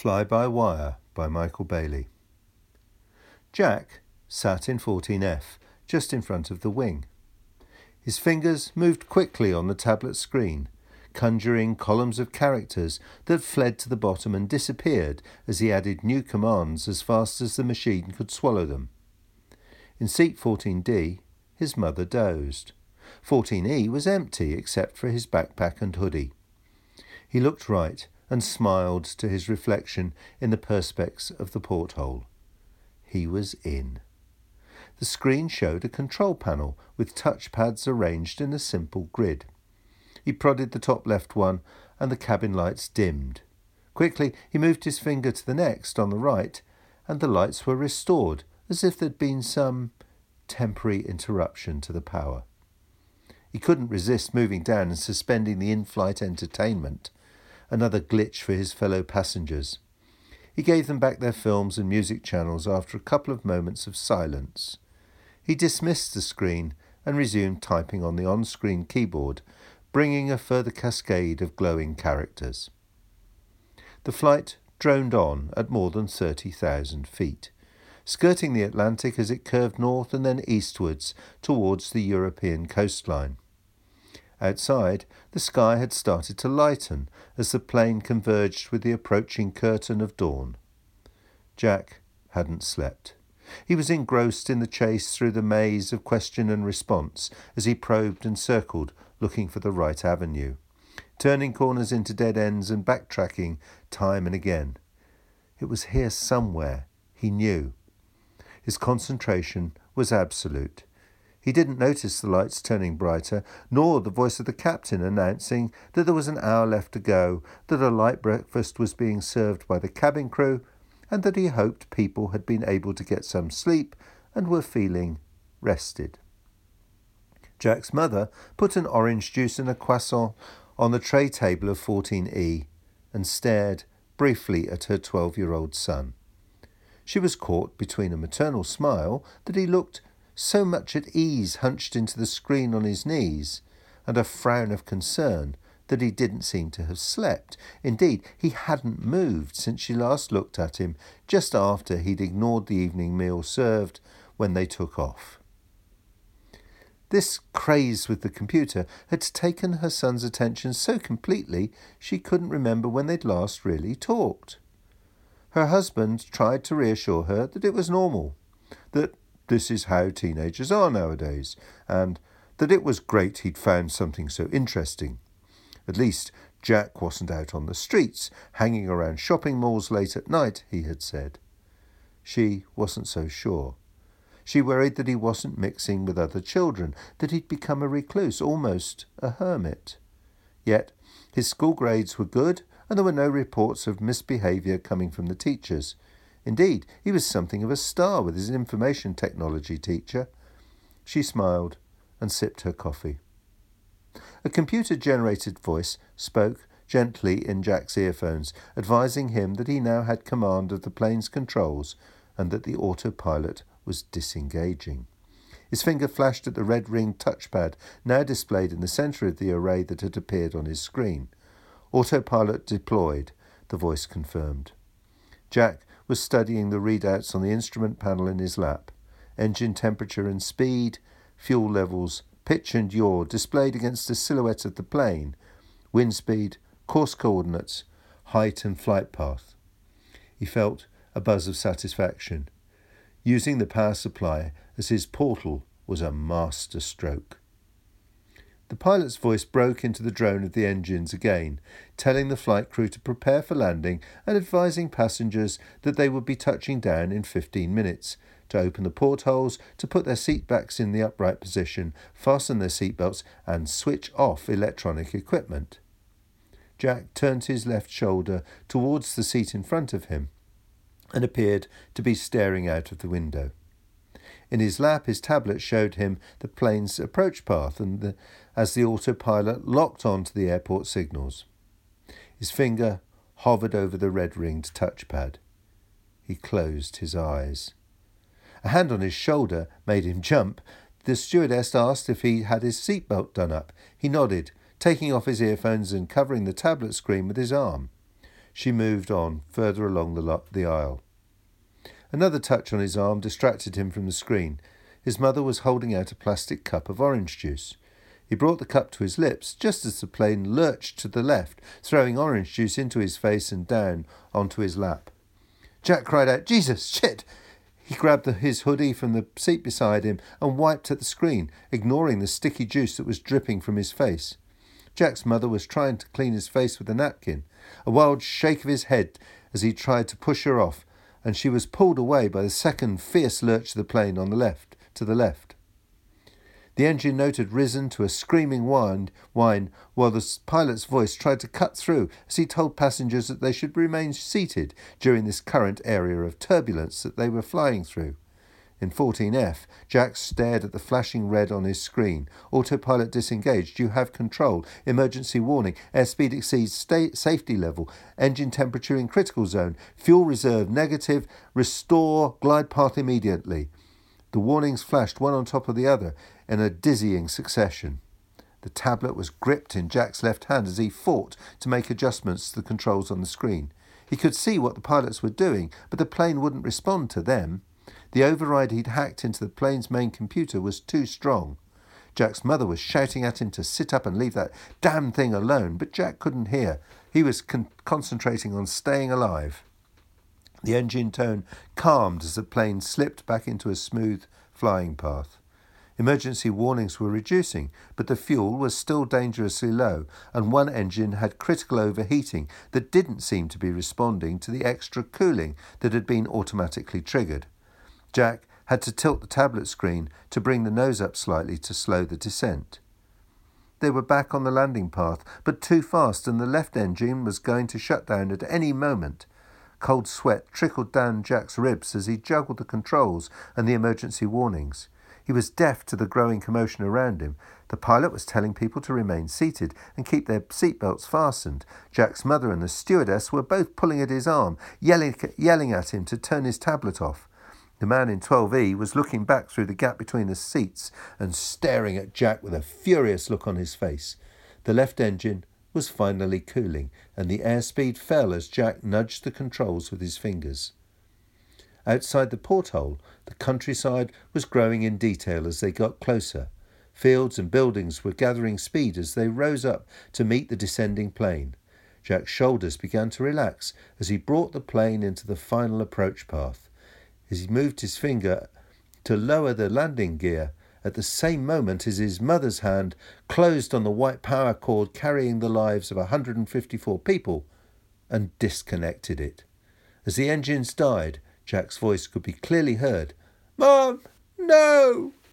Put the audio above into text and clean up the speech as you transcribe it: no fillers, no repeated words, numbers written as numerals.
Fly-by-Wire by Michael Bailey. Jack sat in 14F, just in front of the wing. His fingers moved quickly on the tablet screen, conjuring columns of characters that fled to the bottom and disappeared as he added new commands as fast as the machine could swallow them. In seat 14D, his mother dozed. 14E was empty except for his backpack and hoodie. He looked right and smiled to his reflection in the perspex of the porthole. He was in. The screen showed a control panel with touchpads arranged in a simple grid. He prodded the top left one and the cabin lights dimmed. Quickly he moved his finger to the next on the right and the lights were restored as if there'd been some temporary interruption to the power. He couldn't resist moving down and suspending the in-flight entertainment, another glitch for his fellow passengers. He gave them back their films and music channels after a couple of moments of silence. He dismissed the screen and resumed typing on the on-screen keyboard, bringing a further cascade of glowing characters. The flight droned on at more than 30,000 feet, skirting the Atlantic as it curved north and then eastwards towards the European coastline. Outside, the sky had started to lighten as the plane converged with the approaching curtain of dawn. Jack hadn't slept. He was engrossed in the chase through the maze of question and response as he probed and circled, looking for the right avenue, turning corners into dead ends and backtracking time and again. It was here somewhere, he knew. His concentration was absolute. He didn't notice the lights turning brighter, nor the voice of the captain announcing that there was an hour left to go, that a light breakfast was being served by the cabin crew, and that he hoped people had been able to get some sleep and were feeling rested. Jack's mother put an orange juice and a croissant on the tray table of 14E and stared briefly at her 12-year-old son. She was caught between a maternal smile that he looked so much at ease hunched into the screen on his knees, and a frown of concern that he didn't seem to have slept. Indeed, he hadn't moved since she last looked at him just after he'd ignored the evening meal served when they took off. This craze with the computer had taken her son's attention so completely she couldn't remember when they'd last really talked. Her husband tried to reassure her that it was normal, that this is how teenagers are nowadays, and that it was great he'd found something so interesting. At least Jack wasn't out on the streets, hanging around shopping malls late at night, he had said. She wasn't so sure. She worried that he wasn't mixing with other children, that he'd become a recluse, almost a hermit. Yet his school grades were good, and there were no reports of misbehaviour coming from the teachers. Indeed, he was something of a star with his information technology teacher. She smiled and sipped her coffee. A computer-generated voice spoke gently in Jack's earphones, advising him that he now had command of the plane's controls and that the autopilot was disengaging. His finger flashed at the red-ringed touchpad, now displayed in the centre of the array that had appeared on his screen. Autopilot deployed, the voice confirmed. Jack was studying the readouts on the instrument panel in his lap. Engine temperature and speed, fuel levels, pitch and yaw displayed against the silhouette of the plane, wind speed, course coordinates, height and flight path. He felt a buzz of satisfaction. Using the power supply as his portal was a master stroke. The pilot's voice broke into the drone of the engines again, telling the flight crew to prepare for landing and advising passengers that they would be touching down in 15 minutes, to open the portholes, to put their seat backs in the upright position, fasten their seatbelts and switch off electronic equipment. Jack turned his left shoulder towards the seat in front of him and appeared to be staring out of the window. In his lap, his tablet showed him the plane's approach path as the autopilot locked onto the airport signals. His finger hovered over the red-ringed touchpad. He closed his eyes. A hand on his shoulder made him jump. The stewardess asked if he had his seatbelt done up. He nodded, taking off his earphones and covering the tablet screen with his arm. She moved on, further along the aisle. Another touch on his arm distracted him from the screen. His mother was holding out a plastic cup of orange juice. He brought the cup to his lips just as the plane lurched to the left, throwing orange juice into his face and down onto his lap. Jack cried out, "Jesus, shit!" He grabbed his hoodie from the seat beside him and wiped at the screen, ignoring the sticky juice that was dripping from his face. Jack's mother was trying to clean his face with a napkin. A wild shake of his head as he tried to push her off, and she was pulled away by the second fierce lurch of the plane to the left. The engine note had risen to a screaming whine while the pilot's voice tried to cut through as he told passengers that they should remain seated during this current area of turbulence that they were flying through. In 14F, Jack stared at the flashing red on his screen. Autopilot disengaged. You have control. Emergency warning. Airspeed exceeds safety level. Engine temperature in critical zone. Fuel reserve negative. Restore glide path immediately. The warnings flashed one on top of the other in a dizzying succession. The tablet was gripped in Jack's left hand as he fought to make adjustments to the controls on the screen. He could see what the pilots were doing, but the plane wouldn't respond to them. The override he'd hacked into the plane's main computer was too strong. Jack's mother was shouting at him to sit up and leave that damn thing alone, but Jack couldn't hear. He was concentrating on staying alive. The engine tone calmed as the plane slipped back into a smooth flying path. Emergency warnings were reducing, but the fuel was still dangerously low, and one engine had critical overheating that didn't seem to be responding to the extra cooling that had been automatically triggered. Jack had to tilt the tablet screen to bring the nose up slightly to slow the descent. They were back on the landing path, but too fast, and the left engine was going to shut down at any moment. Cold sweat trickled down Jack's ribs as he juggled the controls and the emergency warnings. He was deaf to the growing commotion around him. The pilot was telling people to remain seated and keep their seatbelts fastened. Jack's mother and the stewardess were both pulling at his arm, yelling at him to turn his tablet off. The man in 12E was looking back through the gap between the seats and staring at Jack with a furious look on his face. The left engine was finally cooling, and the airspeed fell as Jack nudged the controls with his fingers. Outside the porthole, the countryside was growing in detail as they got closer. Fields and buildings were gathering speed as they rose up to meet the descending plane. Jack's shoulders began to relax as he brought the plane into the final approach path. As he moved his finger to lower the landing gear, at the same moment as his mother's hand closed on the white power cord carrying the lives of 154 people and disconnected it. As the engines died, Jack's voice could be clearly heard. "Mom, no!"